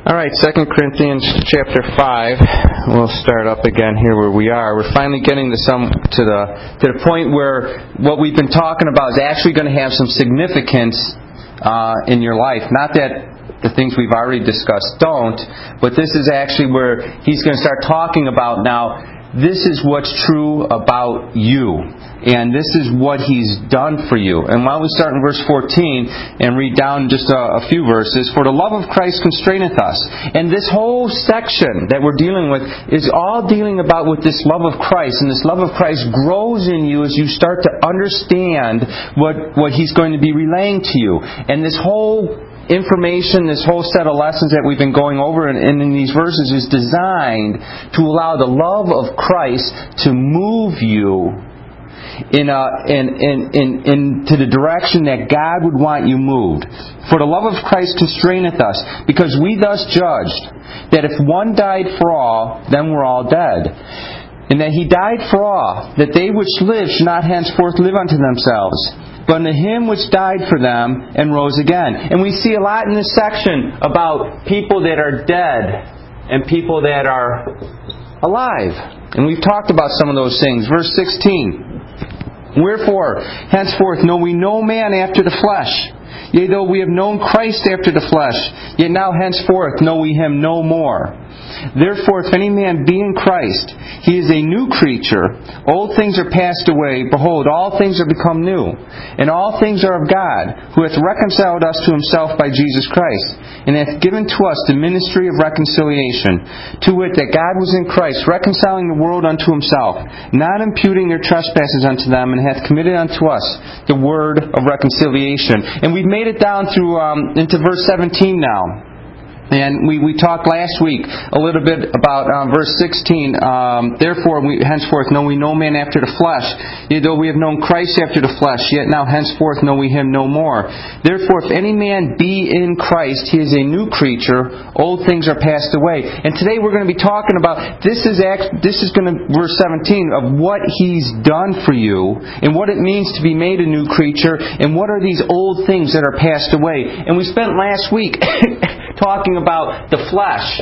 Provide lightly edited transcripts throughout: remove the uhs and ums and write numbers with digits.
All right, 2 Corinthians chapter 5. We'll start up again here where we are. We're finally getting to the point where what we've been talking about is actually going to have some significance in your life. Not that the things we've already discussed don't, but this is actually where he's going to start talking about now. This is what's true about you. And this is what He's done for you. And why don't we start in verse 14 and read down just a few verses. For the love of Christ constraineth us. And this whole section that we're dealing with is all dealing about with this love of Christ. And this love of Christ grows in you as you start to understand what He's going to be relaying to you. And this whole information, this whole set of lessons that we've been going over in these verses is designed to allow the love of Christ to move you into the direction that God would want you moved. For the love of Christ constraineth us, because we thus judged that if one died for all, then we're all dead. And that He died for all, that they which live should not henceforth live unto themselves, but unto Him which died for them and rose again. And we see a lot in this section about people that are dead and people that are alive. And we've talked about some of those things. Verse 16. Wherefore, henceforth know we no man after the flesh. Yea, though we have known Christ after the flesh, yet now henceforth know we Him no more. Therefore, if any man be in Christ, he is a new creature. Old things are passed away. Behold, all things are become new. And all things are of God, who hath reconciled us to Himself by Jesus Christ, and hath given to us the ministry of reconciliation, to wit, that God was in Christ, reconciling the world unto Himself, not imputing their trespasses unto them, and hath committed unto us the word of reconciliation. And we've made it down through into verse 17 now. And we talked last week a little bit about verse 16. Therefore, henceforth know we no man after the flesh. Yet though we have known Christ after the flesh, yet now henceforth know we Him no more. Therefore, if any man be in Christ, he is a new creature. Old things are passed away. And today we're going to be talking about this is going to verse 17 of what He's done for you and what it means to be made a new creature and what are these old things that are passed away. And we spent last week talking about the flesh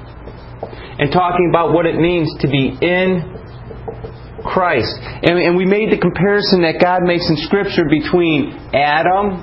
and talking about what it means to be in Christ. And we made the comparison that God makes in Scripture between Adam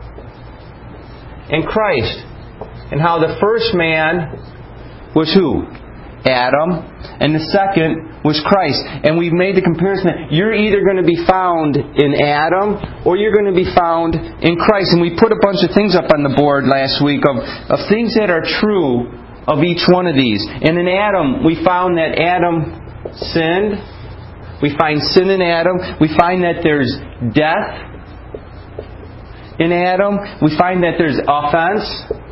and Christ. And how the first man was who? Adam. And the second was Christ. And we've made the comparison that you're either going to be found in Adam or you're going to be found in Christ. And we put a bunch of things up on the board last week of things that are true of each one of these. And in Adam, we found that Adam sinned. We find sin in Adam. We find that there's death in Adam. We find that there's offense.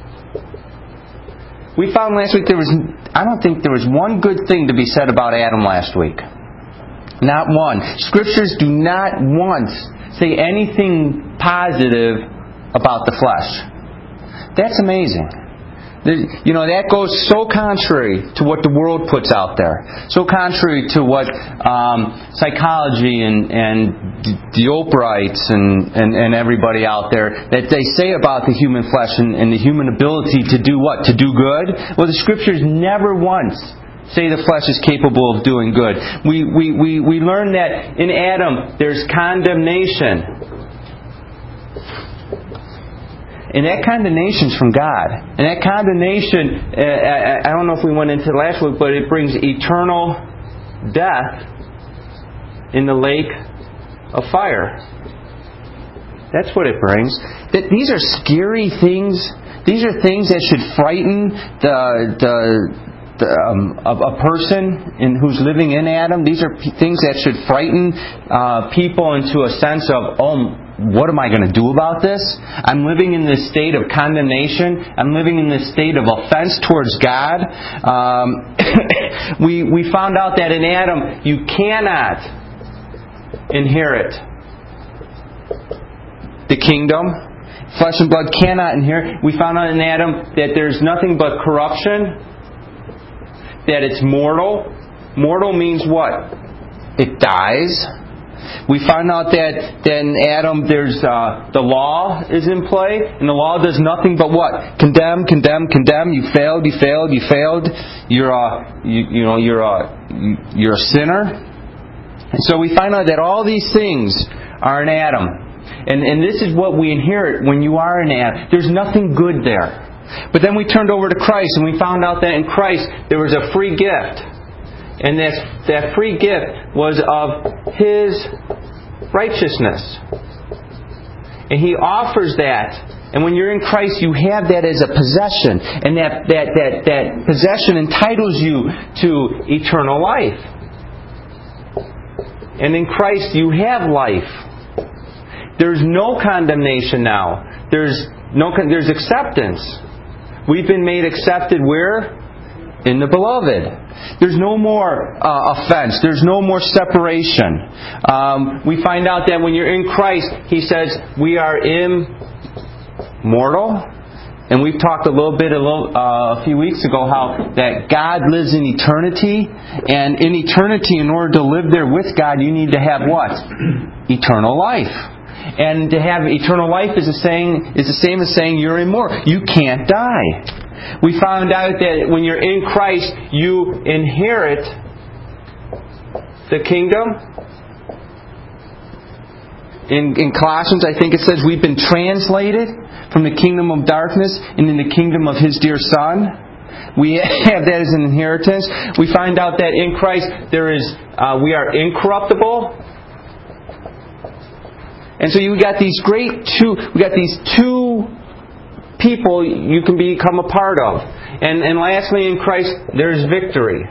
We found last week I don't think there was one good thing to be said about Adam last week. Not one. Scriptures do not once say anything positive about the flesh. That's amazing. That goes so contrary to what the world puts out there. So contrary to what psychology and the Oprahs and everybody out there that they say about the human flesh and the human ability to do what? To do good? Well, the Scriptures never once say the flesh is capable of doing good. We learn that in Adam there's condemnation. And that condemnation's from God. And that condemnation, I don't know if we went into it last week, but it brings eternal death in the lake of fire. That's what it brings. These are scary things. These are things that should frighten a person who's living in Adam. These are things that should frighten people into a sense of, what am I going to do about this? I'm living in this state of condemnation. I'm living in this state of offense towards God. We found out that in Adam, you cannot inherit the kingdom. Flesh and blood cannot inherit. We found out in Adam that there's nothing but corruption. That it's mortal. Mortal means what? It dies. We find out that in Adam there's the law is in play, and the law does nothing but what? Condemn, condemn, condemn. You failed, you failed, you failed. You're a sinner. And so we find out that all these things are in Adam. And this is what we inherit when you are in Adam. There's nothing good there. But then we turned over to Christ, and we found out that in Christ there was a free gift. And that free gift was of His righteousness. And He offers that. And when you're in Christ, you have that as a possession. And that possession entitles you to eternal life. And in Christ, you have life. There's no condemnation now. There's acceptance. We've been made accepted where? In the Beloved. There's no more offense. There's no more separation. We find out that when you're in Christ, He says we are immortal. And we've talked a few weeks ago how that God lives in eternity. And in eternity, in order to live there with God, you need to have what? Eternal life. And to have eternal life is the same as saying you're immortal. You can't die. We found out that when you're in Christ, you inherit the kingdom. In Colossians, I think it says we've been translated from the kingdom of darkness into the kingdom of His dear Son. We have that as an inheritance. We find out that in Christ we are incorruptible. And so we got these two people you can become a part of. And lastly, in Christ, there's victory.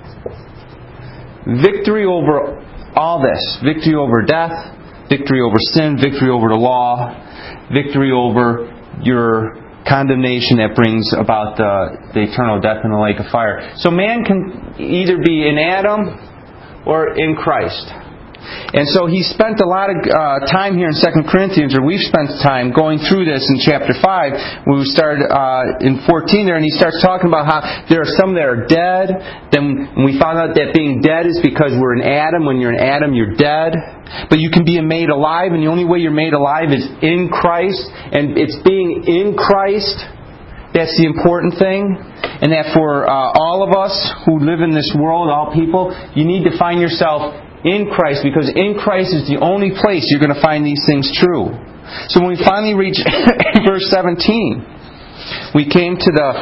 Victory over all this. Victory over death. Victory over sin. Victory over the law. Victory over your condemnation that brings about the eternal death in the lake of fire. So man can either be in Adam or in Christ. And so he spent a lot of time here in 2 Corinthians, or we've spent time going through this in chapter 5. We started in 14 there, and he starts talking about how there are some that are dead. Then we found out that being dead is because we're in Adam. When you're in Adam, you're dead. But you can be made alive, and the only way you're made alive is in Christ. And it's being in Christ that's the important thing. And that for all of us who live in this world, all people, you need to find yourself in Christ, because in Christ is the only place you're going to find these things true. So when we finally reach verse 17, we came to the...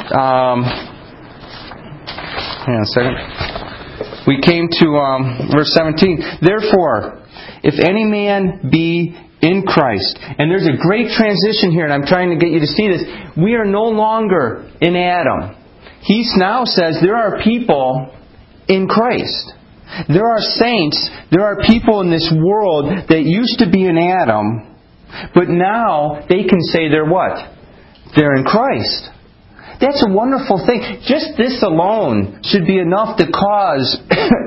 hang on a second. We came to verse 17. Therefore, if any man be in Christ. And there's a great transition here, and I'm trying to get you to see this. We are no longer in Adam. He now says there are people in Christ. There are saints, there are people in this world that used to be in Adam, but now they can say they're what? They're in Christ. That's a wonderful thing. Just this alone should be enough to cause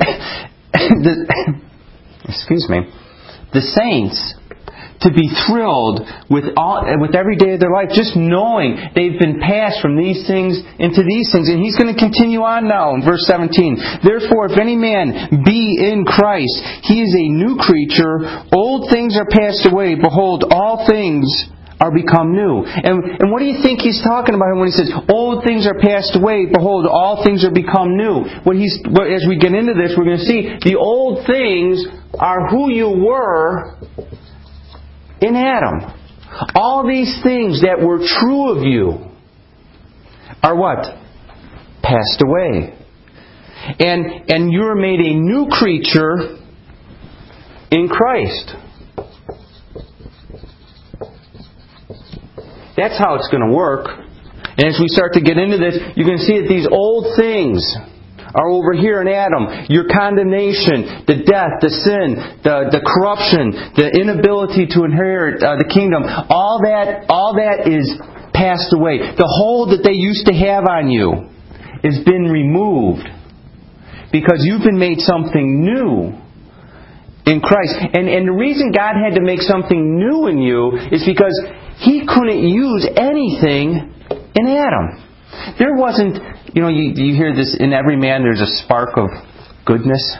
the saints to be thrilled with every day of their life, just knowing they've been passed from these things into these things. And he's going to continue on now in verse 17. Therefore, if any man be in Christ, he is a new creature. Old things are passed away. Behold, all things are become new. And what do you think he's talking about when he says, old things are passed away, behold, all things are become new? As we get into this, we're going to see the old things are who you were in Adam. All these things that were true of you are what? Passed away. And you're made a new creature in Christ. That's how it's going to work. And as we start to get into this, you're going to see that these old things are over here in Adam. Your condemnation, the death, the sin, the corruption, the inability to inherit the kingdom, all that is passed away. The hold that they used to have on you has been removed because you've been made something new in Christ. And the reason God had to make something new in you is because He couldn't use anything in Adam. There wasn't, you hear this, in every man there's a spark of goodness.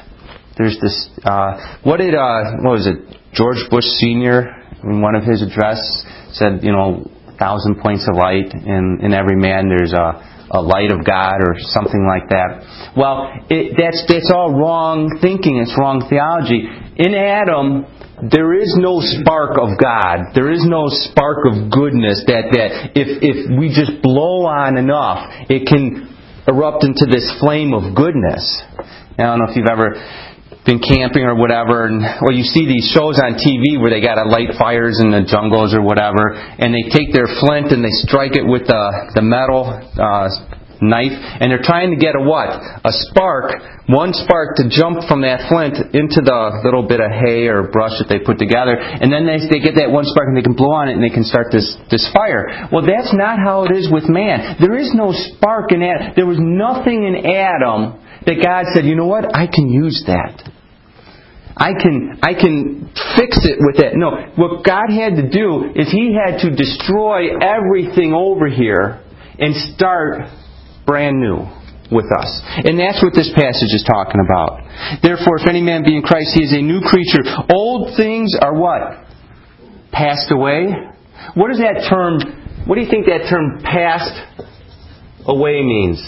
There's this. What was it? George Bush Sr. in one of his addresses said, 1,000 points of light in every man. There's a light of God or something like that. Well, that's all wrong thinking. It's wrong theology. In Adam, there is no spark of God. There is no spark of goodness that if we just blow on enough, it can erupt into this flame of goodness. I don't know if you've ever been camping or whatever, or you see these shows on TV where they got to light fires in the jungles or whatever, and they take their flint and they strike it with the metal knife, and they're trying to get a spark, one spark to jump from that flint into the little bit of hay or brush that they put together, and then they get that one spark and they can blow on it and they can start this fire. Well, that's not how it is with man. There is no spark in Adam. There was nothing in Adam that God said, you know what, I can use that. I can fix it with that. No, what God had to do is He had to destroy everything over here and start brand new with us. And that's what this passage is talking about. Therefore, if any man be in Christ, he is a new creature. Old things are what? Passed away? What do you think that term passed away means?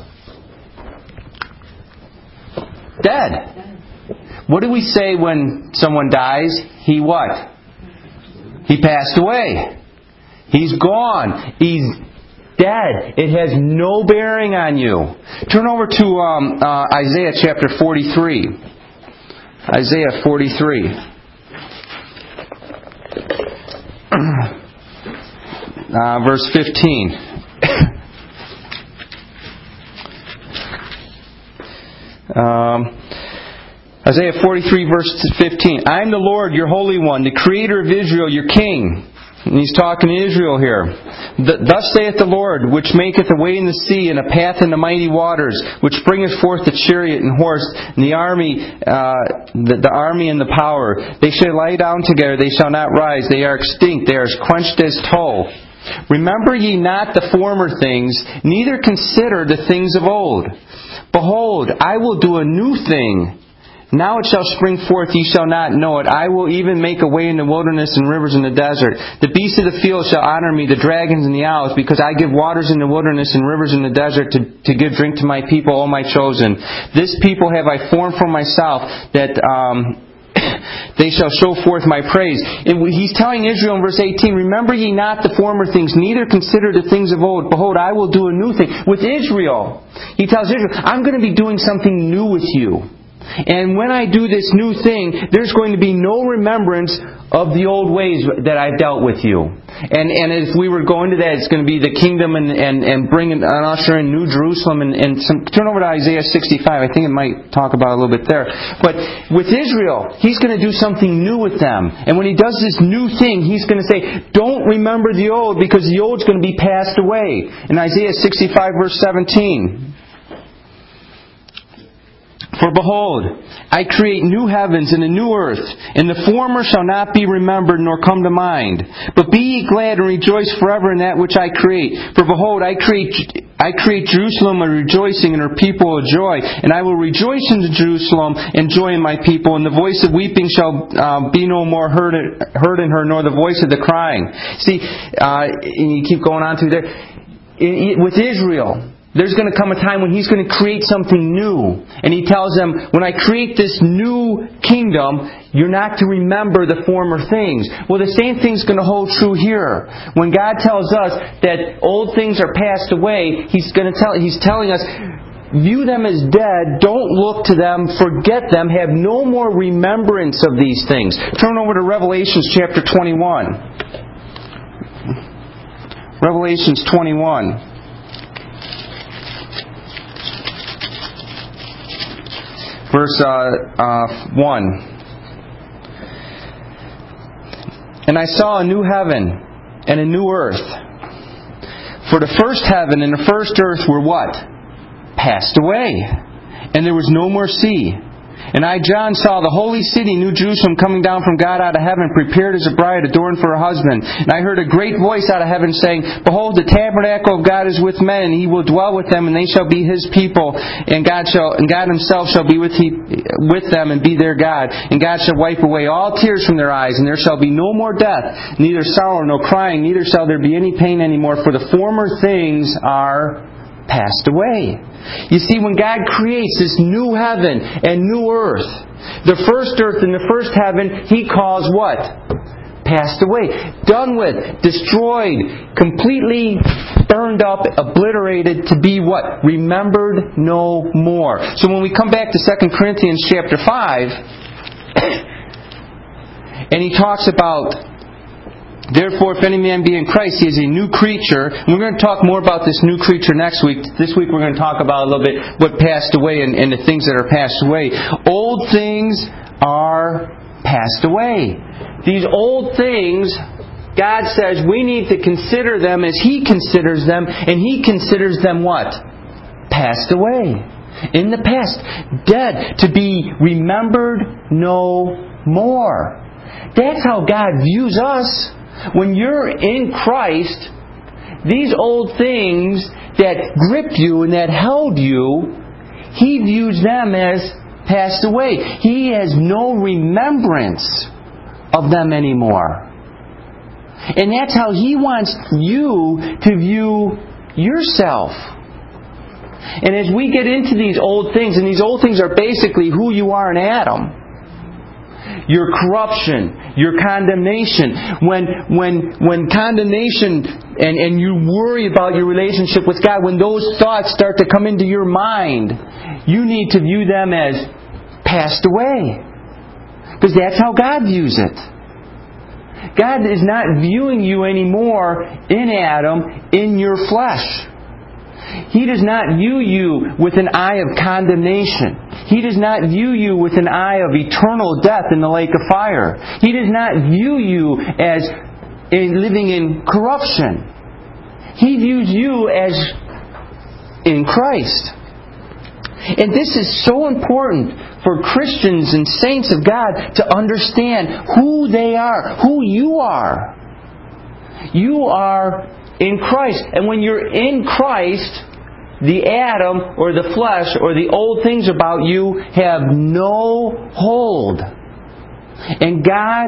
Dead. What do we say when someone dies? He what? He passed away. He's gone. He's dead. It has no bearing on you. Turn over to Isaiah chapter 43. Isaiah 43. Verse 15. Isaiah 43 verse 15. I am the Lord, your Holy One, the Creator of Israel, your King. And He's talking to Israel here. Thus saith the Lord, which maketh a way in the sea and a path in the mighty waters, which bringeth forth the chariot and horse and the army, the army and the power. They shall lie down together, they shall not rise. They are extinct, they are as quenched as tow. Remember ye not the former things, neither consider the things of old. Behold, I will do a new thing. Now it shall spring forth, ye shall not know it. I will even make a way in the wilderness and rivers in the desert. The beasts of the field shall honor me, the dragons and the owls, because I give waters in the wilderness and rivers in the desert to give drink to my people, O my chosen. This people have I formed for myself, that they shall show forth my praise. And He's telling Israel in verse 18, remember ye not the former things, neither consider the things of old. Behold, I will do a new thing. With Israel, He tells Israel, I'm going to be doing something new with you. And when I do this new thing, there's going to be no remembrance of the old ways that I've dealt with you. And if we were going to that, it's going to be the kingdom and bring an usher in New Jerusalem and some. Turn over to Isaiah 65. I think it might talk about it a little bit there. But with Israel, He's going to do something new with them. And when He does this new thing, He's going to say, don't remember the old, because the old's going to be passed away. In Isaiah 65 verse 17. For behold, I create new heavens and a new earth, and the former shall not be remembered nor come to mind. But be ye glad and rejoice forever in that which I create. For behold, I create Jerusalem a rejoicing and her people a joy. And I will rejoice in Jerusalem and joy in my people. And the voice of weeping shall be no more heard in her, nor the voice of the crying. See, and you keep going on through there. With Israel, there's going to come a time when He's going to create something new. And He tells them, when I create this new kingdom, you're not to remember the former things. Well, the same thing's going to hold true here. When God tells us that old things are passed away, He's telling us, view them as dead, don't look to them, forget them, have no more remembrance of these things. Turn over to Revelations chapter 21. Revelations 21. Verse 1. And I saw a new heaven and a new earth. For the first heaven and the first earth were what? Passed away. And there was no more sea. And I, John, saw the holy city, New Jerusalem, coming down from God out of heaven, prepared as a bride adorned for her husband. And I heard a great voice out of heaven saying, Behold, the tabernacle of God is with men, and He will dwell with them, and they shall be His people. And God Himself shall be with them and be their God. And God shall wipe away all tears from their eyes, and there shall be no more death, neither sorrow nor crying, neither shall there be any pain anymore, for the former things are passed away. You see, when God creates this new heaven and new earth, the first earth and the first heaven, He calls what? Passed away. Done with. Destroyed. Completely burned up, obliterated, to be what? Remembered no more. So when we come back to 2 Corinthians chapter 5, and he talks about, therefore, if any man be in Christ, he is a new creature. And we're going to talk more about this new creature next week. This week we're going to talk about a little bit what passed away and the things that are passed away. Old things are passed away. These old things, God says we need to consider them as He considers them. And He considers them what? Passed away. In the past. Dead. To be remembered no more. That's how God views us. When you're in Christ, these old things that gripped you and that held you, He views them as passed away. He has no remembrance of them anymore. And that's how He wants you to view yourself. And as we get into these old things, and these old things are basically who you are in Adam, your corruption, your condemnation. When condemnation and you worry about your relationship with God, when those thoughts start to come into your mind, you need to view them as passed away. Because that's how God views it. God is not viewing you anymore in Adam, in your flesh. He does not view you with an eye of condemnation. He does not view you with an eye of eternal death in the lake of fire. He does not view you as living in corruption. He views you as in Christ. And this is so important for Christians and saints of God to understand who they are, who you are. You are in Christ. And when you're in Christ, the Adam or the flesh or the old things about you have no hold. And God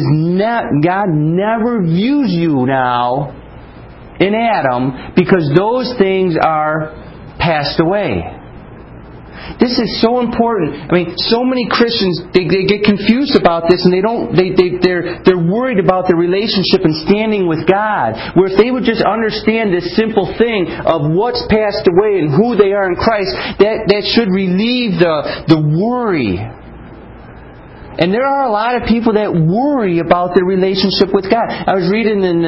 never views you now in Adam because those things are passed away. This is so important. I mean, so many Christians they get confused about this, and they're worried about their relationship and standing with God. Where if they would just understand this simple thing of what's passed away and who they are in Christ, that should relieve the worry. And there are a lot of people that worry about their relationship with God. I was reading in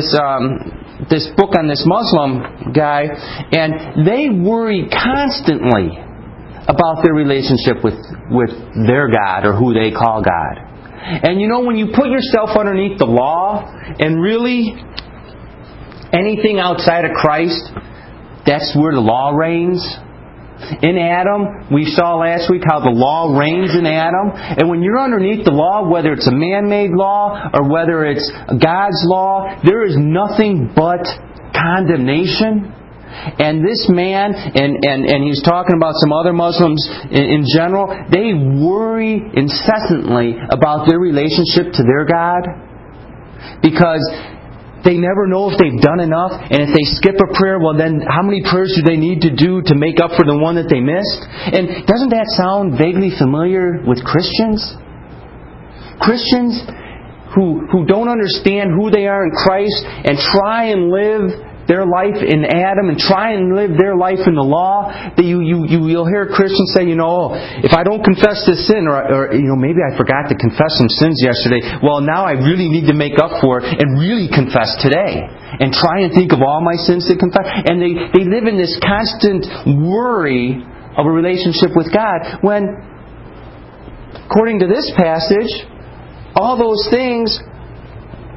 this book on this Muslim guy, and they worry constantly about their relationship with their God or who they call God. And you know, when you put yourself underneath the law, and really anything outside of Christ, that's where the law reigns. In Adam, we saw last week how the law reigns in Adam. And when you're underneath the law, whether it's a man-made law or whether it's God's law, there is nothing but condemnation. And this man, and he's talking about some other Muslims in general, they worry incessantly about their relationship to their God because they never know if they've done enough. And if they skip a prayer, well then how many prayers do they need to do to make up for the one that they missed? And doesn't that sound vaguely familiar with Christians? Christians who don't understand who they are in Christ and try and live their life in Adam and try and live their life in the law, that you'll hear Christians say, if I don't confess this sin, or maybe I forgot to confess some sins yesterday, well now I really need to make up for it and really confess today. And try and think of all my sins to confess. And they live in this constant worry of a relationship with God when, according to this passage, all those things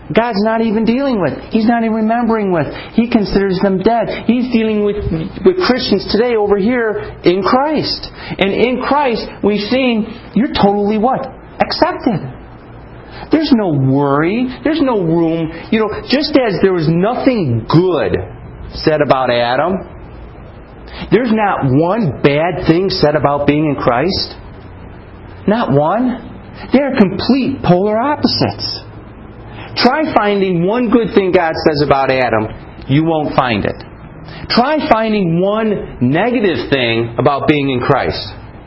God's not even dealing with. He's not even remembering with. He considers them dead. He's dealing with Christians today over here in Christ. And in Christ, we've seen you're totally what? Accepted. There's no worry. There's no room. Just as there was nothing good said about Adam, there's not one bad thing said about being in Christ. Not one. They're complete polar opposites. Try finding one good thing God says about Adam. You won't find it. Try finding one negative thing about being in Christ.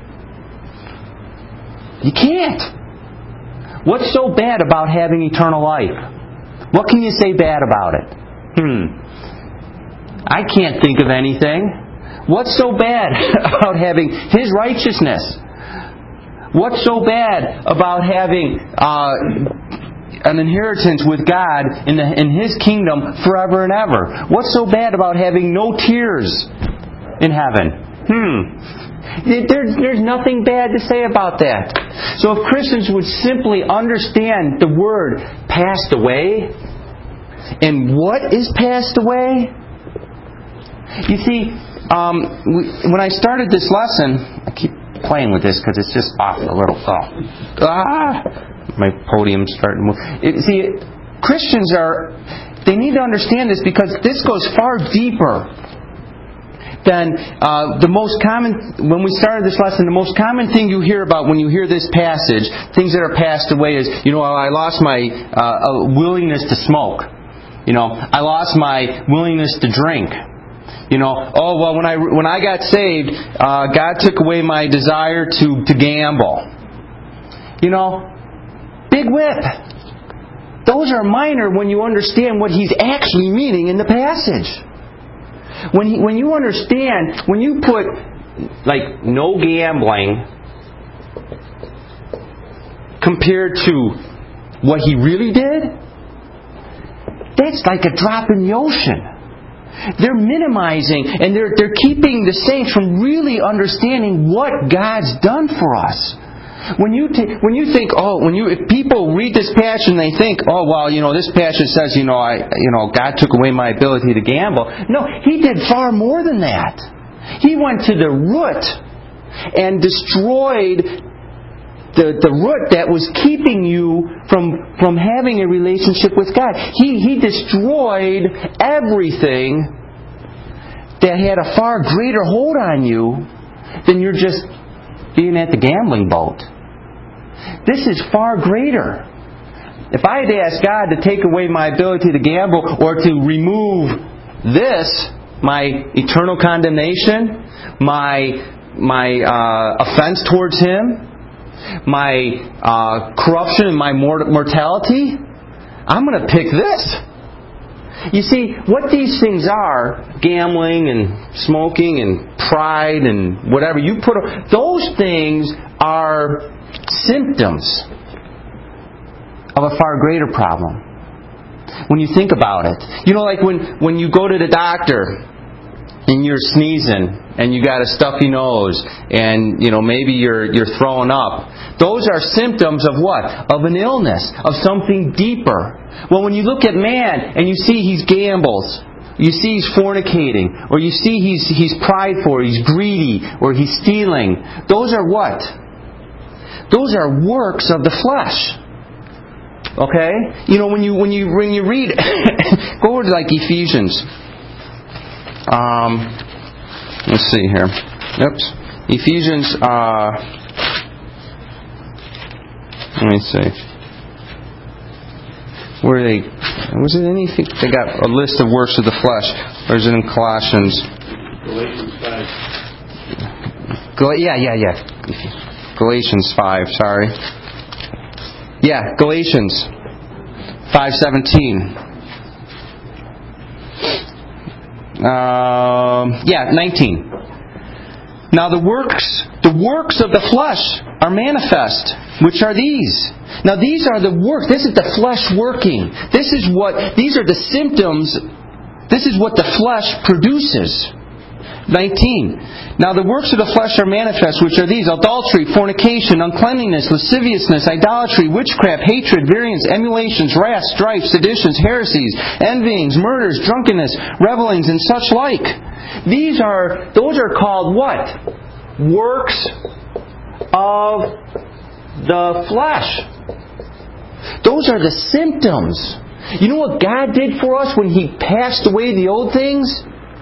You can't. What's so bad about having eternal life? What can you say bad about it? I can't think of anything. What's so bad about having His righteousness? What's so bad about having an inheritance with God in His kingdom forever and ever? What's so bad about having no tears in heaven? There's nothing bad to say about that. So if Christians would simply understand the word passed away, and what is passed away? You see, when I started this lesson, I keep playing with this because it's just off a little. My podium's starting to move. Christians they need to understand this because this goes far deeper than the most common. When we started this lesson, the most common thing you hear about when you hear this passage, things that are passed away, is I lost my willingness to smoke. I lost my willingness to drink. When I got saved, God took away my desire to gamble. Big whip. Those are minor when you understand what He's actually meaning in the passage. When you understand, when you put no gambling compared to what He really did, that's like a drop in the ocean. They're minimizing and they're keeping the saints from really understanding what God's done for us. If people read this passage and they think, this passage says, God took away my ability to gamble. No, He did far more than that. He went to the root and destroyed the root that was keeping you from having a relationship with God. He destroyed everything that had a far greater hold on you than you're just being at the gambling boat. This is far greater. If I had to ask God to take away my ability to gamble or to remove my eternal condemnation, my offense towards Him, my corruption and my mortality, I'm going to pick this. You see, what these things are, gambling and smoking and pride and whatever you put, those things are symptoms of a far greater problem. When you think about it. Like when you go to the doctor and you're sneezing and you got a stuffy nose and maybe you're throwing up. Those are symptoms of what? Of an illness, of something deeper. Well, when you look at man and you see he gambles, you see he's fornicating, or you see he's prideful, or he's greedy, or he's stealing. Those are what? Those are works of the flesh. Okay? When you read, go over to Ephesians. Let's see here. Oops. Ephesians. Let me see. Where they? Was it anything? They got a list of works of the flesh. Or is it in Colossians? Galatians 5. Yeah. Galatians 5. Sorry. Yeah, Galatians 5:17. 19. Now the works of the flesh are manifest, which are these. Now these are the works. This is the flesh working. These are the symptoms. This is what the flesh produces. 19. Now the works of the flesh are manifest, which are these: adultery, fornication, uncleanliness, lasciviousness, idolatry, witchcraft, hatred, variance, emulations, wrath, strife, seditions, heresies, envyings, murders, drunkenness, revellings, and such like. Those are called what? Works of the flesh. Those are the symptoms. You know what God did for us when He passed away the old things?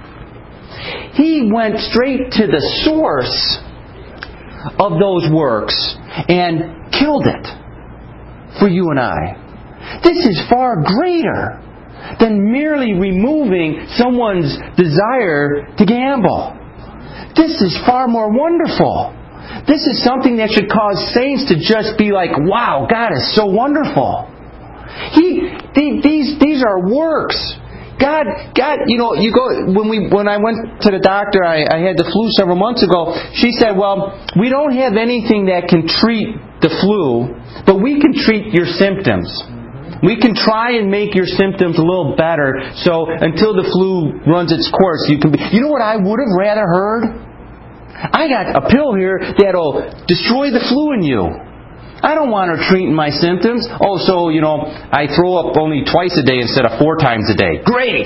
He went straight to the source of those works and killed it for you and I. This is far greater than merely removing someone's desire to gamble. This is far more wonderful. This is something that should cause saints to just be like, wow, God is so wonderful. These are works. God, you know, when I went to the doctor, I had the flu several months ago. She said, well, we don't have anything that can treat the flu, but we can treat your symptoms. We can try and make your symptoms a little better, so until the flu runs its course, you can be... You know what I would have rather heard? I got a pill here that'll destroy the flu in you. I don't want her treating my symptoms. Oh, so, you know, I throw up only twice a day instead of 4 times a day. Great!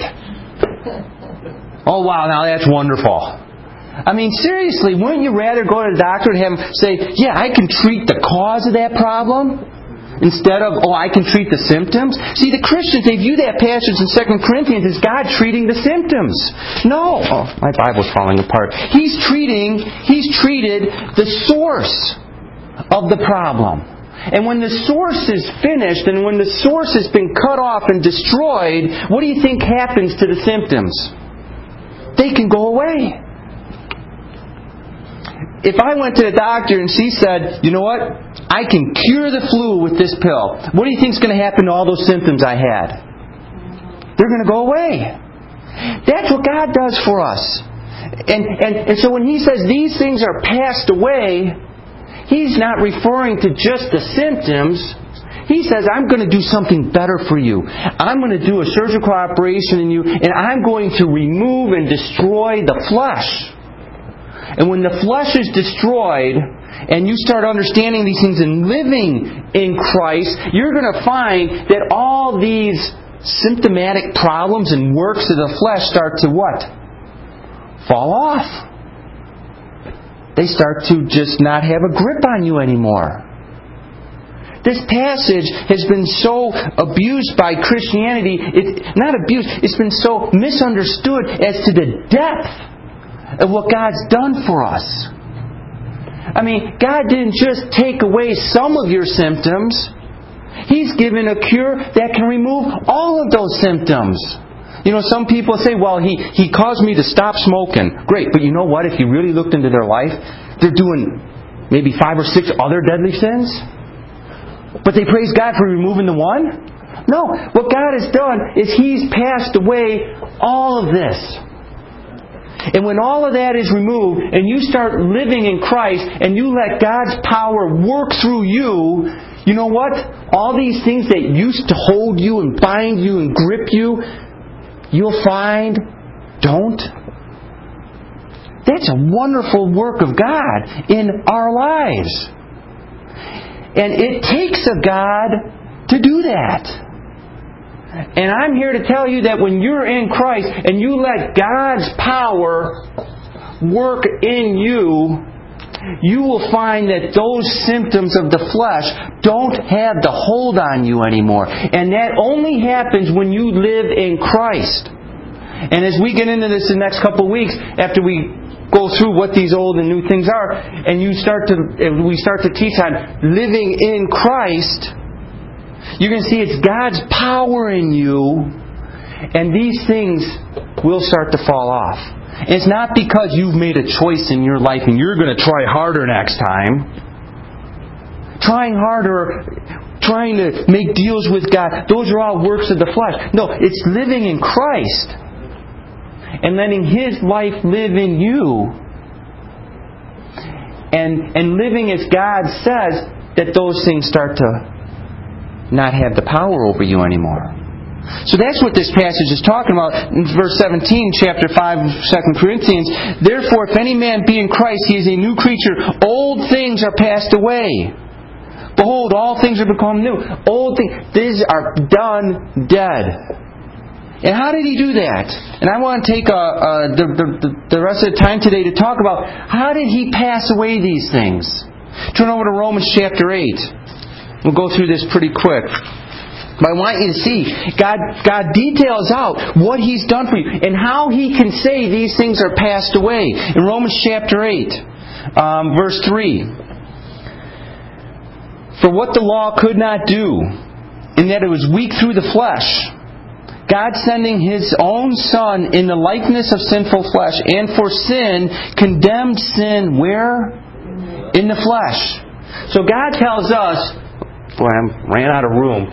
Oh, wow, now that's wonderful. I mean, seriously, wouldn't you rather go to the doctor and have him say, yeah, I can treat the cause of that problem? Instead of, oh, I can treat the symptoms? See, the Christians, they view that passage in 2 Corinthians as God treating the symptoms. No. Oh, my Bible's falling apart. He's treated the source of the problem. And when the source is finished, and when the source has been cut off and destroyed, what do you think happens to the symptoms? They can go away. If I went to the doctor and she said, you know what, I can cure the flu with this pill, what do you think is going to happen to all those symptoms I had? They're going to go away. That's what God does for us. And so when He says these things are passed away, He's not referring to just the symptoms. He says, I'm going to do something better for you. I'm going to do a surgical operation in you, and I'm going to remove and destroy the flesh. And when the flesh is destroyed, and you start understanding these things and living in Christ, you're going to find that all these symptomatic problems and works of the flesh start to what? Fall off. They start to just not have a grip on you anymore. This passage has been so abused by Christianity, it's been so misunderstood as to the depth of what God's done for us. I mean, God didn't just take away some of your symptoms. He's given a cure that can remove all of those symptoms. You know, some people say, well, He caused me to stop smoking. Great, but you know what? If you really looked into their life, they're doing maybe 5 or 6 other deadly sins. But they praise God for removing the one? No, what God has done is He's passed away all of this. And when all of that is removed, and you start living in Christ, and you let God's power work through you, you know what? All these things that used to hold you and bind you and grip you, you'll find don't. That's a wonderful work of God in our lives. And it takes a God to do that. And I'm here to tell you that when you're in Christ and you let God's power work in you, you will find that those symptoms of the flesh don't have the hold on you anymore. And that only happens when you live in Christ. And as we get into this in the next couple of weeks, after we go through what these old and new things are, and we start to teach on living in Christ, you're going to see it's God's power in you, and these things will start to fall off. And it's not because you've made a choice in your life and you're going to try harder next time. Trying harder, trying to make deals with God, those are all works of the flesh. No, it's living in Christ and letting His life live in you. And living as God says, that those things start to not have the power over you anymore. So that's what this passage is talking about in verse 17, chapter 5 of 2 Corinthians. Therefore, if any man be in Christ, he is a new creature. Old things are passed away. Behold, all things are become new. Old things, these are done dead. And how did he do that? And I want to take the rest of the time today to talk about how did he pass away these things. Turn over to Romans chapter 8. We'll go through this pretty quick. But I want you to see, God details out what He's done for you and how He can say these things are passed away. In Romans chapter 8, verse 3. For what the law could not do, in that it was weak through the flesh, God sending His own Son in the likeness of sinful flesh, and for sin, condemned sin where? In the flesh. So God tells us, boy, I ran out of room.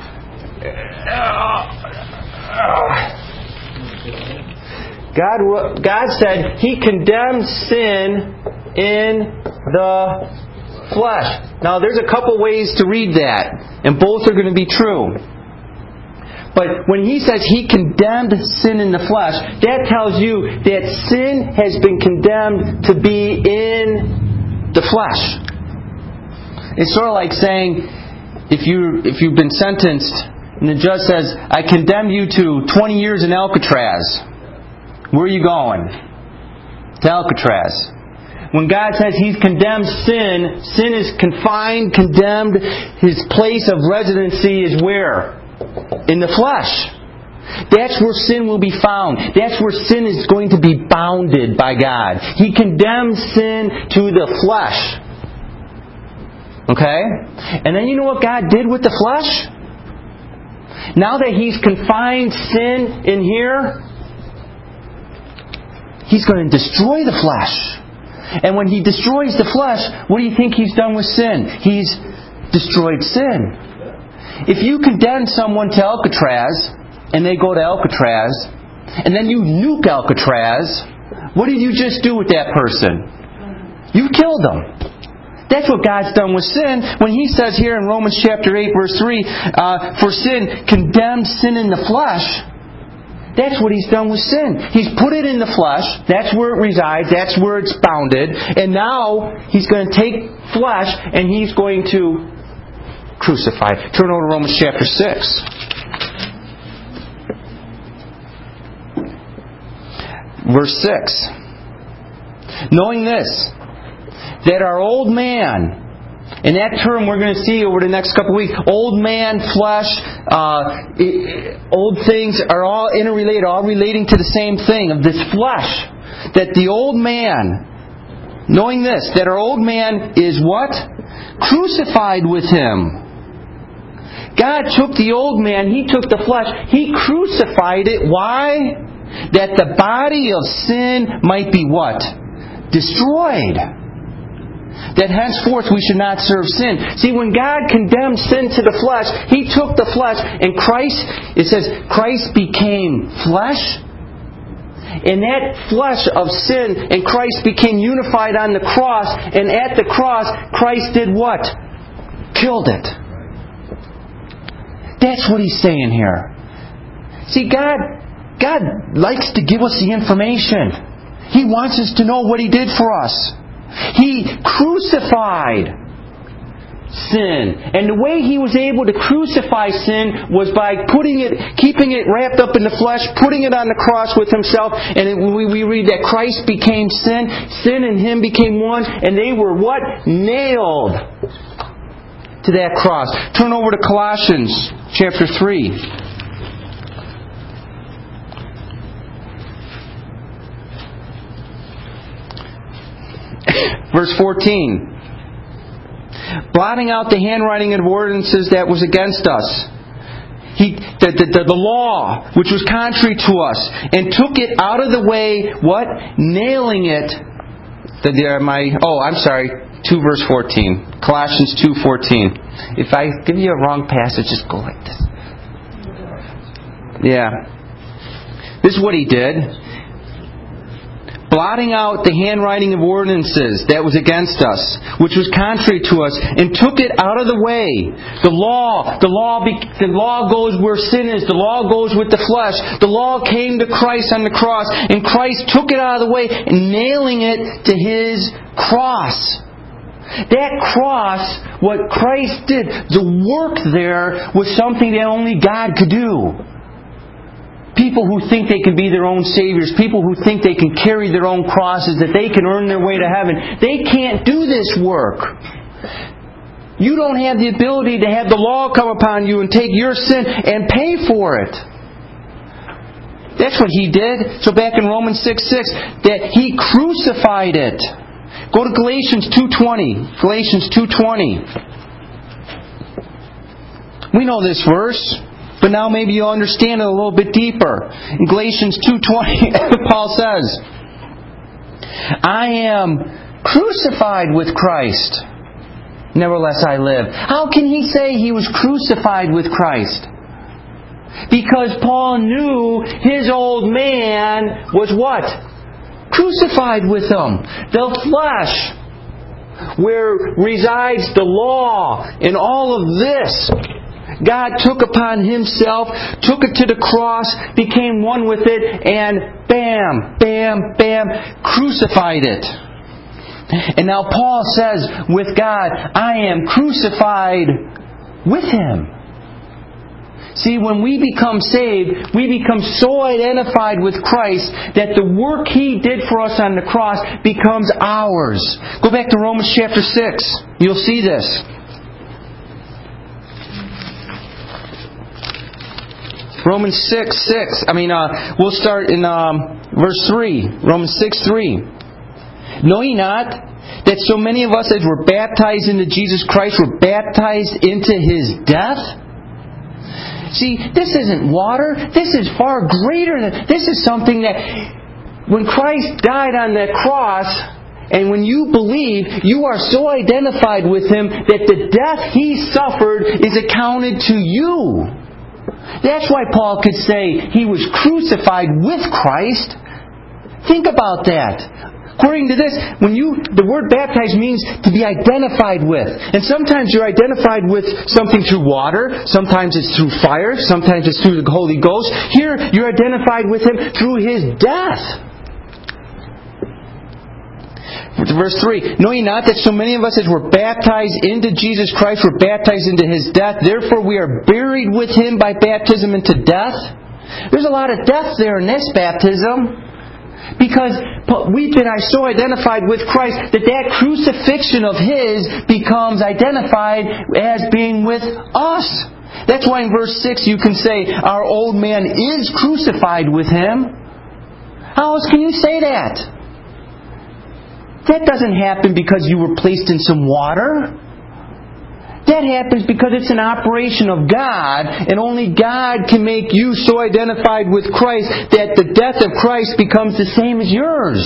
God said He condemned sin in the flesh. Now there's a couple ways to read that, and both are going to be true. But when He says He condemned sin in the flesh, that tells you that sin has been condemned to be in the flesh. It's sort of like saying, if you've been sentenced and the judge says, I condemn you to 20 years in Alcatraz. Where are you going? To Alcatraz. When God says He's condemned sin, sin is confined, condemned. His place of residency is where? In the flesh. That's where sin will be found. That's where sin is going to be bounded by God. He condemns sin to the flesh. Okay? And then you know what God did with the flesh? Now that He's confined sin in here, He's going to destroy the flesh. And when He destroys the flesh, what do you think He's done with sin? He's destroyed sin. If you condemn someone to Alcatraz, and they go to Alcatraz, and then you nuke Alcatraz, what did you just do with that person? You killed them. That's what God's done with sin. When He says here in Romans chapter 8, verse 3, for sin condemned sin in the flesh, that's what He's done with sin. He's put it in the flesh. That's where it resides. That's where it's bounded. And now He's going to take flesh and He's going to crucify it. Turn over to Romans chapter 6. Verse 6. Knowing this, that our old man, and that term we're going to see over the next couple of weeks, old man, flesh, old things are all interrelated, all relating to the same thing, of this flesh. That the old man, knowing this, that our old man is what? Crucified with Him. God took the old man, He took the flesh, He crucified it. Why? That the body of sin might be what? Destroyed. That henceforth we should not serve sin. See, when God condemned sin to the flesh, He took the flesh, and Christ, it says, Christ became flesh. And that flesh of sin and Christ became unified on the cross, and at the cross, Christ did what? Killed it. That's what He's saying here. See, God likes to give us the information. He wants us to know what He did for us. He crucified sin. And the way He was able to crucify sin was by keeping it wrapped up in the flesh, putting it on the cross with Himself. And we read that Christ became sin. Sin and Him became one. And they were what? Nailed to that cross. Turn over to Colossians chapter 3. Verse 14. Blotting out the handwriting of ordinances that was against us. The law, which was contrary to us, and took it out of the way, what? Nailing it. 2 verse 14. Colossians 2:14. If I give you a wrong passage, just go like this. Yeah. This is what He did. blotting out the handwriting of ordinances that was against us, which was contrary to us, and took it out of the way. The law goes where sin is. The law goes with the flesh. The law came to Christ on the cross, and Christ took it out of the way, nailing it to His cross. That cross, what Christ did, the work there was something that only God could do. People who think they can be their own saviors, people who think they can carry their own crosses, that they can earn their way to heaven, they can't do this work. You don't have the ability to have the law come upon you and take your sin and pay for it. That's what He did. So back in Romans 6:6, that He crucified it. Go to Galatians 2:20. Galatians 2:20. We know this verse. But now maybe you'll understand it a little bit deeper. In Galatians 2:20, Paul says, I am crucified with Christ. Nevertheless I live. How can he say he was crucified with Christ? Because Paul knew his old man was what? Crucified with him. The flesh, where resides the law and all of this, God took upon Himself, took it to the cross, became one with it, and bam, bam, bam, crucified it. And now Paul says, with God, I am crucified with Him. See, when we become saved, we become so identified with Christ that the work He did for us on the cross becomes ours. Go back to Romans chapter 6. You'll see this. Romans 6:6. We'll start in verse 3. Romans 6:3. Know ye not that so many of us as were baptized into Jesus Christ were baptized into His death? See, this isn't water. This is far greater than... This is something that when Christ died on that cross, and when you believe, you are so identified with Him that the death He suffered is accounted to you. That's why Paul could say He was crucified with Christ. Think about that. According to this, the word baptized means to be identified with. And sometimes you're identified with something through water. Sometimes it's through fire. Sometimes it's through the Holy Ghost. Here, you're identified with Him through His death. Verse 3, know ye not that so many of us as were baptized into Jesus Christ were baptized into His death? Therefore we are buried with Him by baptism into death. There's a lot of death there in this baptism. Because we've been so identified with Christ that crucifixion of His becomes identified as being with us. That's why in verse 6 you can say, our old man is crucified with Him. How else can you say that? That doesn't happen because you were placed in some water. That happens because it's an operation of God, and only God can make you so identified with Christ that the death of Christ becomes the same as yours.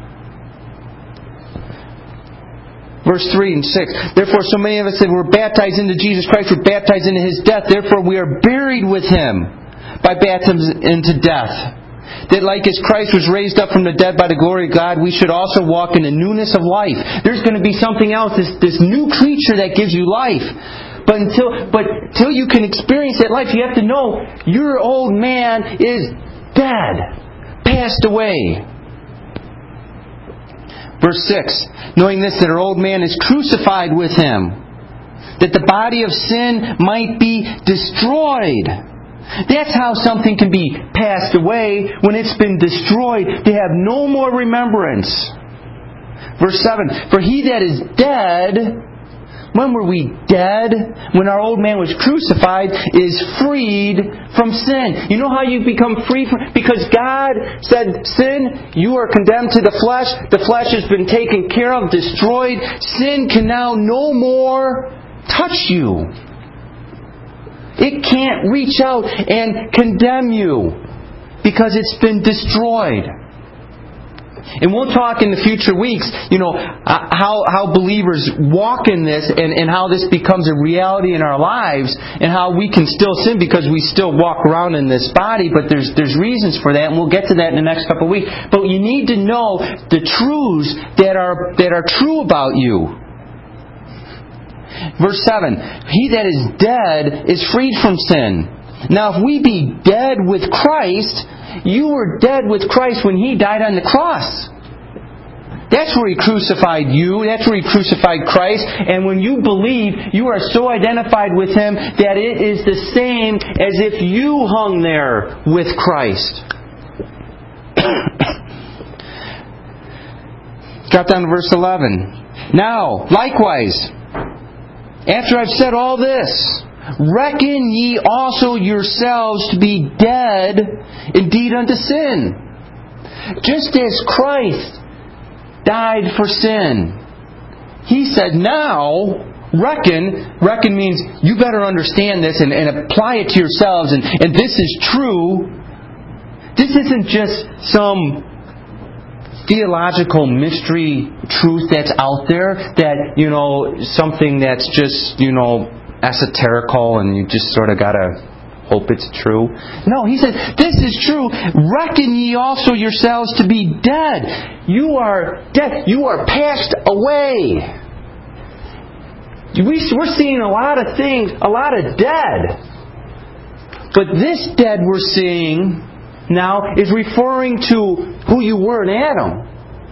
Verse 3 and 6. Therefore so many of us that were baptized into Jesus Christ were baptized into His death. Therefore we are buried with Him by baptism into death. That like as Christ was raised up from the dead by the glory of God, we should also walk in the newness of life. There's going to be something else, this new creature that gives you life. But until you can experience that life, you have to know your old man is dead, passed away. Verse 6, knowing this, that our old man is crucified with Him, that the body of sin might be destroyed. That's how something can be passed away, when it's been destroyed, to have no more remembrance. Verse 7, for he that is dead, when were we dead? When our old man was crucified, is freed from sin. You know how you become free from... Because God said, sin, you are condemned to the flesh. The flesh has been taken care of, destroyed. Sin can now no more touch you. It can't reach out and condemn you because it's been destroyed. And we'll talk in the future weeks, how believers walk in this and how this becomes a reality in our lives and how we can still sin because we still walk around in this body, but there's reasons for that, and we'll get to that in the next couple of weeks. But you need to know the truths that are true about you. Verse 7, he that is dead is freed from sin. Now if we be dead with Christ, you were dead with Christ when He died on the cross. That's where He crucified you. That's where He crucified Christ. And when you believe, you are so identified with Him that it is the same as if you hung there with Christ. Drop down to verse 11. Now, likewise, after I've said all this, reckon ye also yourselves to be dead indeed unto sin, just as Christ died for sin. He said, now, reckon means you better understand this and apply it to yourselves, and this is true. This isn't just some theological mystery truth that's out there that, something that's just, esoterical and you just sort of gotta hope it's true. No, he said, this is true. Reckon ye also yourselves to be dead. You are dead. You are passed away. We're seeing a lot of things, a lot of dead. But this dead we're seeing now is referring to who you were in Adam.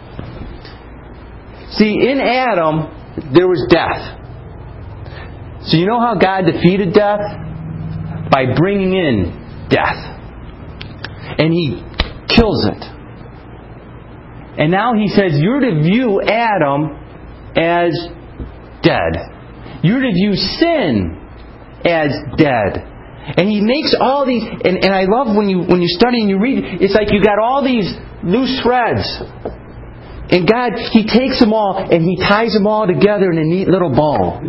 See, in Adam, there was death. So you know how God defeated death? By bringing in death. And He kills it. And now He says, you're to view Adam as dead. You're to view sin as dead. And He makes all these, and I love when you study and you read, it's like you got all these loose threads. And God, He takes them all and He ties them all together in a neat little bow.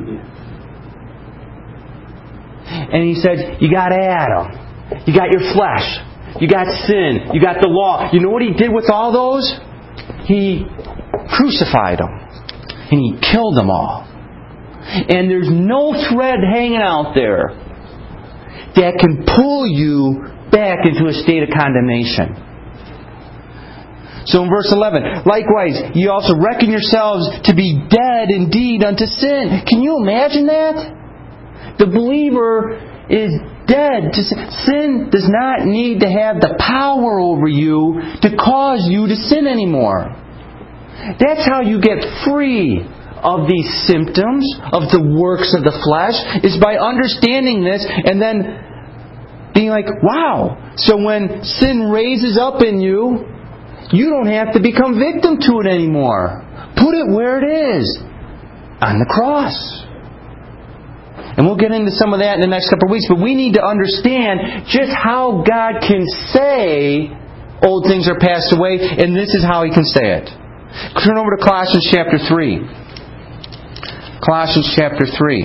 And He said, you got Adam. You got your flesh. You got sin. You got the law. You know what He did with all those? He crucified them. And He killed them all. And there's no thread hanging out there that can pull you back into a state of condemnation. So in verse 11, likewise, ye also reckon yourselves to be dead indeed unto sin. Can you imagine that? The believer is dead to sin. Sin does not need to have the power over you to cause you to sin anymore. That's how you get free of these symptoms, of the works of the flesh, is by understanding this and then being like, wow, so when sin raises up in you, you don't have to become victim to it anymore. Put it where it is, on the cross. And we'll get into some of that in the next couple of weeks, but we need to understand just how God can say old things are passed away, and this is how He can say it. Turn over to Colossians chapter 3. Colossians chapter 3.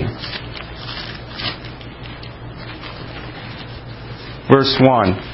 Verse 1.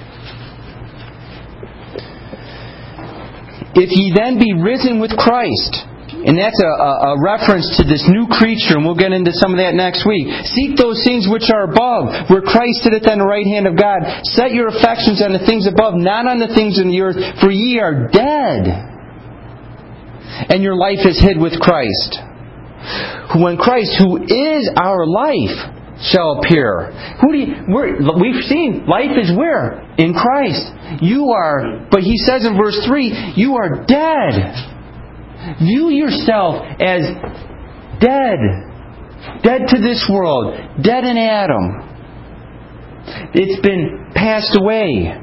If ye then be risen with Christ, and that's a reference to this new creature, and we'll get into some of that next week. Seek those things which are above, where Christ sitteth on the right hand of God. Set your affections on the things above, not on the things in the earth, for ye are dead, and your life is hid with Christ. When Christ, who is our life, shall appear. We've seen life is where? In Christ. You are, but he says in verse 3, you are dead. View yourself as dead. Dead to this world. Dead in Adam. It's been passed away.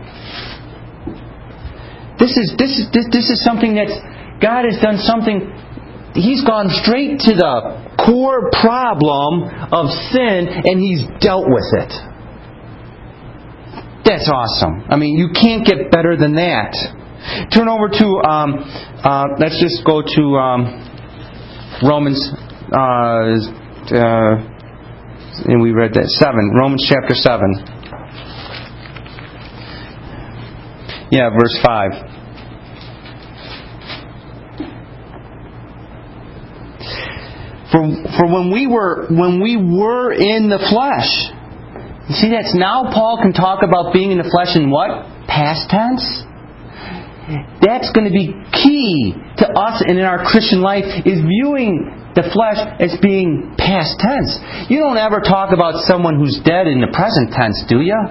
This is something that's, God has done something. He's gone straight to the core problem of sin and He's dealt with it. That's awesome. I mean, you can't get better than that. Turn over to, let's just go to Romans, and we read that, 7. Romans chapter 7. Yeah, verse 5. For when we were in the flesh. You see, that's now Paul can talk about being in the flesh in what? Past tense. That's going to be key to us and in our Christian life, is viewing the flesh as being past tense. You don't ever talk about someone who's dead in the present tense, do you?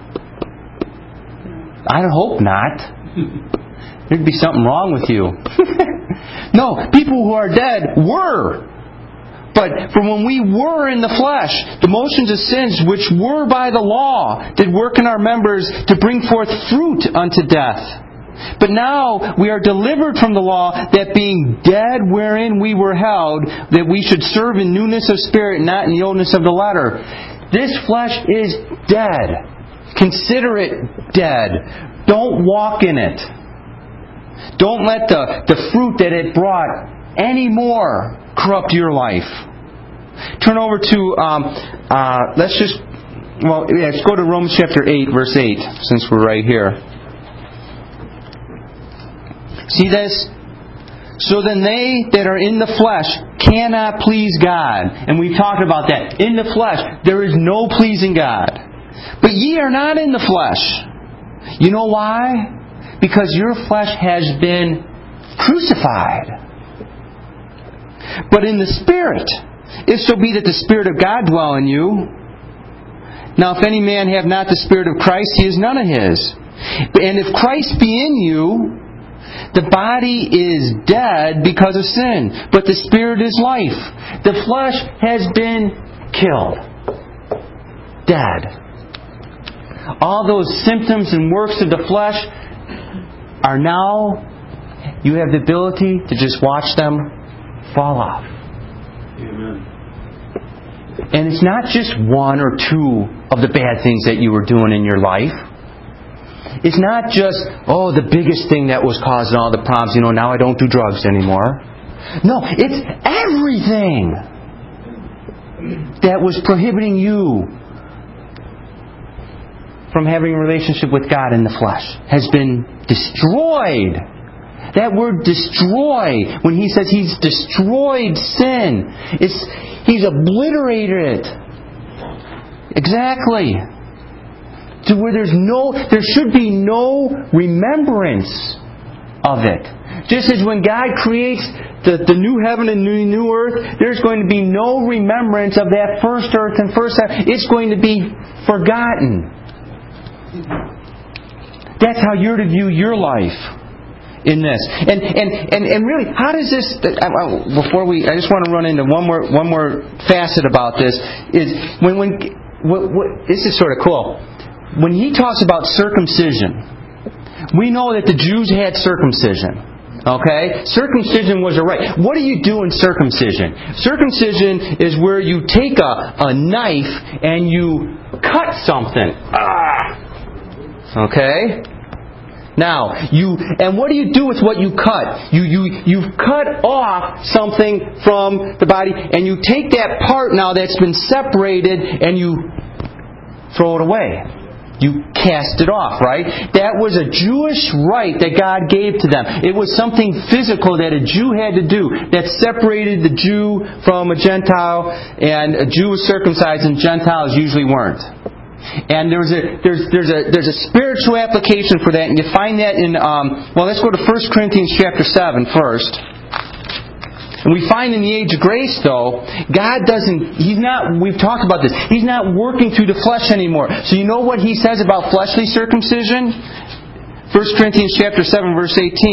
I hope not. There'd be something wrong with you. No, people who are dead were. But for when we were in the flesh, the motions of sins which were by the law did work in our members to bring forth fruit unto death. But now we are delivered from the law, that being dead wherein we were held, that we should serve in newness of spirit, not in the oldness of the letter. This flesh is dead. Consider it dead. Don't walk in it. Don't let the fruit that it brought anymore corrupt your life. Turn over to, let's go to Romans chapter 8, verse 8, since we're right here. See this? So then they that are in the flesh cannot please God. And we've talked about that. In the flesh, there is no pleasing God. But ye are not in the flesh. You know why? Because your flesh has been crucified. But in the Spirit, if so be that the Spirit of God dwell in you. Now if any man have not the Spirit of Christ, he is none of his. And if Christ be in you, the body is dead because of sin, but the Spirit is life. The flesh has been killed. Dead. All those symptoms and works of the flesh are now, you have the ability to just watch them fall off. Amen. And it's not just one or two of the bad things that you were doing in your life. It's not just, the biggest thing that was causing all the problems. Now I don't do drugs anymore. No, it's everything that was prohibiting you from having a relationship with God in the flesh has been destroyed. That word destroy, when he says he's destroyed sin, he's obliterated it. Exactly. To where there should be no remembrance of it. Just as when God creates the new heaven and new earth, there's going to be no remembrance of that first earth and first heaven. It's going to be forgotten. That's how you're to view your life in this. And really, how does this? I just want to run into one more facet about this. Is when this is sort of cool. When he talks about circumcision, we know that the Jews had circumcision. Okay? Circumcision was a rite. What do you do in circumcision? Circumcision is where you take a knife and you cut something. Okay? Now, and what do you do with what you cut? You've cut off something from the body, and you take that part now that's been separated and you throw it away. You cast it off, right? That was a Jewish rite that God gave to them. It was something physical that a Jew had to do that separated the Jew from a Gentile, and a Jew was circumcised and Gentiles usually weren't. And there's a spiritual application for that, and you find that in let's go to 1 Corinthians chapter 7 first. And we find in the age of grace, though, God we've talked about this, He's not working through the flesh anymore. So you know what He says about fleshly circumcision? 1 Corinthians chapter 7, verse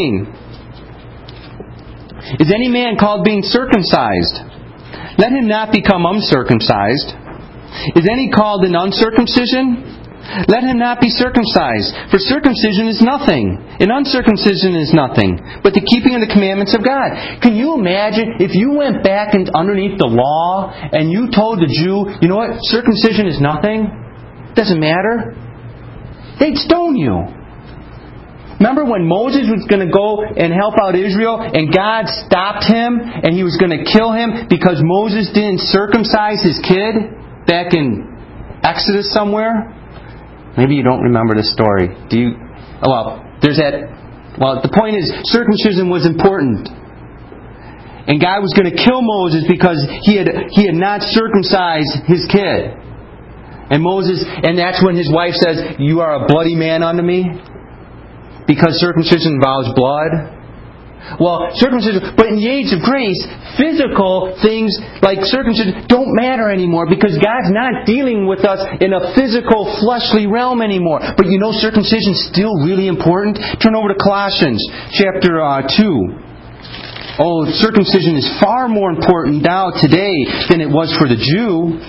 18. Is any man called being circumcised? Let him not become uncircumcised. Is any called in uncircumcision? Let him not be circumcised, for circumcision is nothing, and uncircumcision is nothing, but the keeping of the commandments of God. Can you imagine if you went back underneath the law and you told the Jew, you know what, circumcision is nothing? Doesn't matter. They'd stone you. Remember when Moses was going to go and help out Israel, and God stopped him, and He was going to kill him because Moses didn't circumcise his kid back in Exodus somewhere? Maybe you don't remember the story. The point is, circumcision was important. And God was going to kill Moses because he had not circumcised his kid. And that's when his wife says, "You are a bloody man unto me," because circumcision involves blood. Well, circumcision, but in the age of grace, physical things like circumcision don't matter anymore because God's not dealing with us in a physical, fleshly realm anymore. But you know circumcision is still really important? Turn over to Colossians chapter 2. Oh, circumcision is far more important now today than it was for the Jew.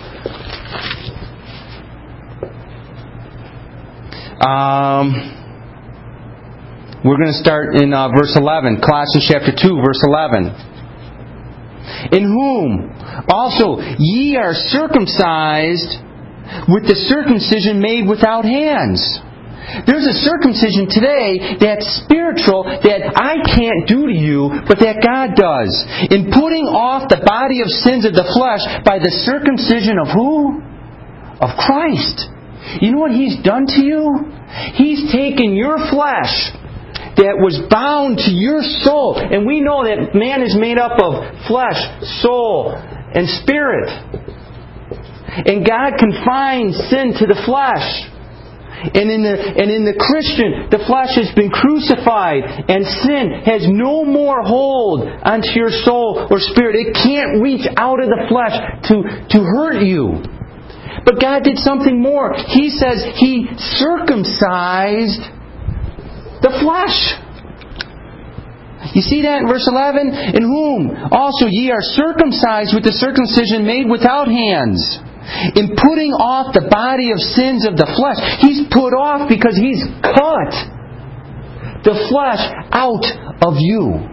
We're going to start in verse 11. Colossians chapter 2, verse 11. In whom also ye are circumcised with the circumcision made without hands. There's a circumcision today that's spiritual that I can't do to you, but that God does. In putting off the body of sins of the flesh by the circumcision of who? Of Christ. You know what He's done to you? He's taken your flesh that was bound to your soul. And we know that man is made up of flesh, soul, and spirit. And God confines sin to the flesh. And in the Christian, the flesh has been crucified, and sin has no more hold onto your soul or spirit. It can't reach out of the flesh to hurt you. But God did something more. He says He circumcised the flesh. You see that in verse 11? In whom also ye are circumcised with the circumcision made without hands. In putting off the body of sins of the flesh. He's put off because He's cut the flesh out of you.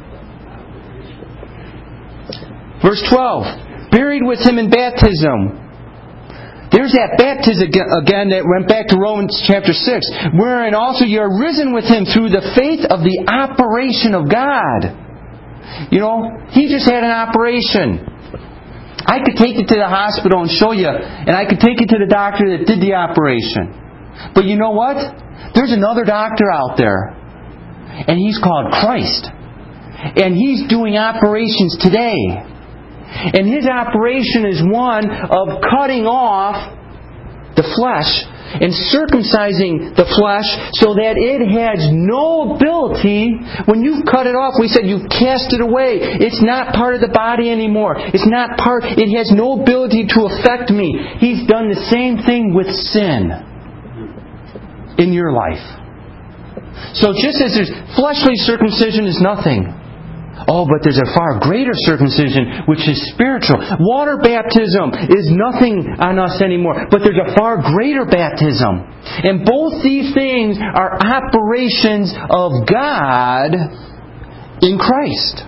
Verse 12. Buried with Him in baptism. There's that baptism again that went back to Romans chapter 6. Wherein also you are risen with Him through the faith of the operation of God. You know, He just had an operation. I could take you to the hospital and show you, and I could take you to the doctor that did the operation. But you know what? There's another doctor out there. And He's called Christ. And He's doing operations today. And His operation is one of cutting off the flesh and circumcising the flesh so that it has no ability. When you've cut it off, we said you've cast it away. It's not part of the body anymore. It has no ability to affect me. He's done the same thing with sin in your life. So just as there's fleshly circumcision is nothing. Oh, but there's a far greater circumcision, which is spiritual. Water baptism is nothing on us anymore, but there's a far greater baptism. And both these things are operations of God in Christ.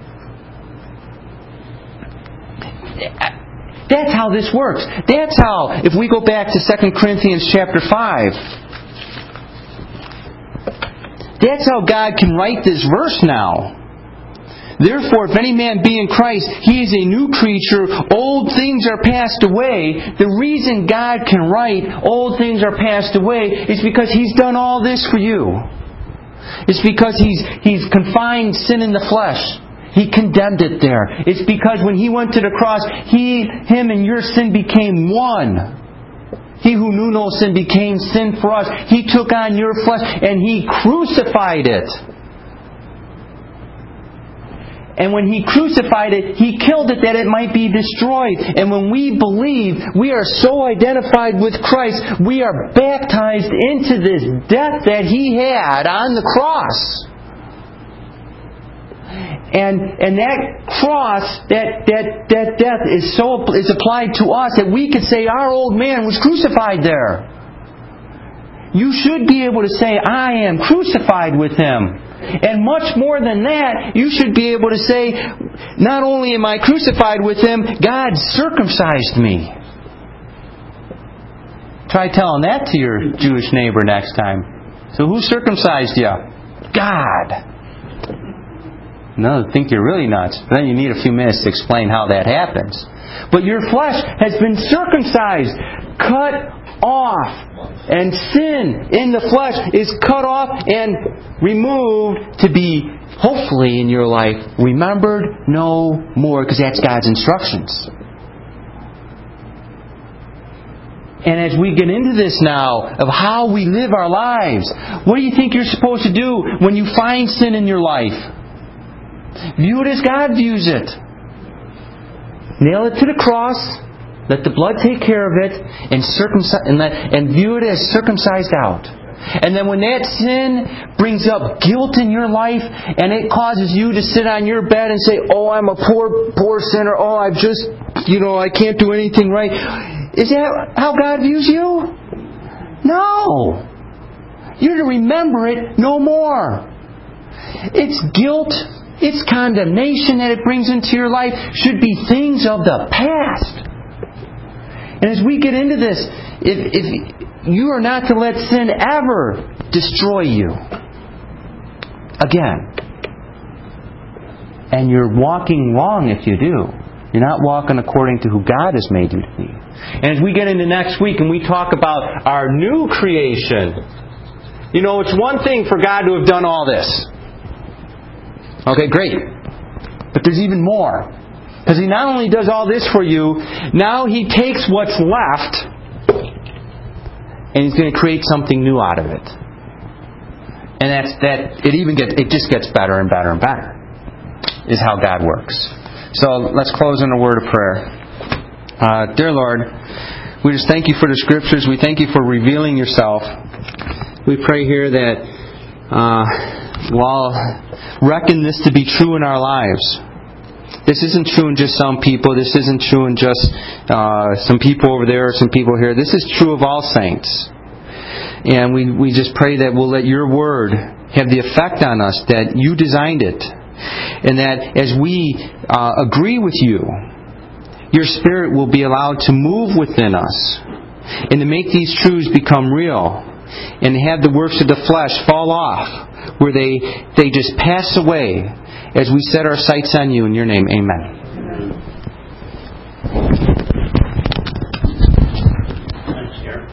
That's how this works. That's how, if we go back to 2 Corinthians chapter 5, that's how God can write this verse now. Therefore, if any man be in Christ, he is a new creature. Old things are passed away. The reason God can write old things are passed away is because He's done all this for you. It's because He's confined sin in the flesh. He condemned it there. It's because when He went to the cross, Him and your sin became one. He who knew no sin became sin for us. He took on your flesh and He crucified it. And when He crucified it, He killed it that it might be destroyed. And when we believe, we are so identified with Christ, we are baptized into this death that He had on the cross. And that cross, that death is applied to us that we could say our old man was crucified there. You should be able to say, I am crucified with Him. And much more than that, you should be able to say, not only am I crucified with Him, God circumcised me. Try telling that to your Jewish neighbor next time. So who circumcised you? God. No, I think you're really nuts. Then you need a few minutes to explain how that happens. But your flesh has been circumcised, cut off. And sin in the flesh is cut off and removed to be hopefully in your life, remembered no more, because that's God's instructions. And as we get into this now of how we live our lives, what do you think you're supposed to do when you find sin in your life? View it as God views it. Nail it to the cross. Let the blood take care of it, and view it as circumcised out. And then when that sin brings up guilt in your life, and it causes you to sit on your bed and say, "Oh, I'm a poor sinner. Oh, I can't do anything right." Is that how God views you? No. You're to remember it no more. It's guilt, it's condemnation that it brings into your life should be things of the past. And as we get into this, if you are not to let sin ever destroy you again. And you're walking wrong if you do. You're not walking according to who God has made you to be. And as we get into next week and we talk about our new creation, it's one thing for God to have done all this. Okay, great. But there's even more. Because He not only does all this for you, now He takes what's left and He's going to create something new out of it. And it just gets better and better and better, is how God works. So let's close in a word of prayer. Dear Lord, we just thank You for the Scriptures. We thank You for revealing Yourself. We pray here that we'll reckon this to be true in our lives. This isn't true in just some people. This isn't true in just some people over there or some people here. This is true of all saints. And we just pray that we'll let Your Word have the effect on us that You designed it. And that as we agree with You, Your Spirit will be allowed to move within us and to make these truths become real and have the works of the flesh fall off, where they just pass away as we set our sights on You. In Your name, amen.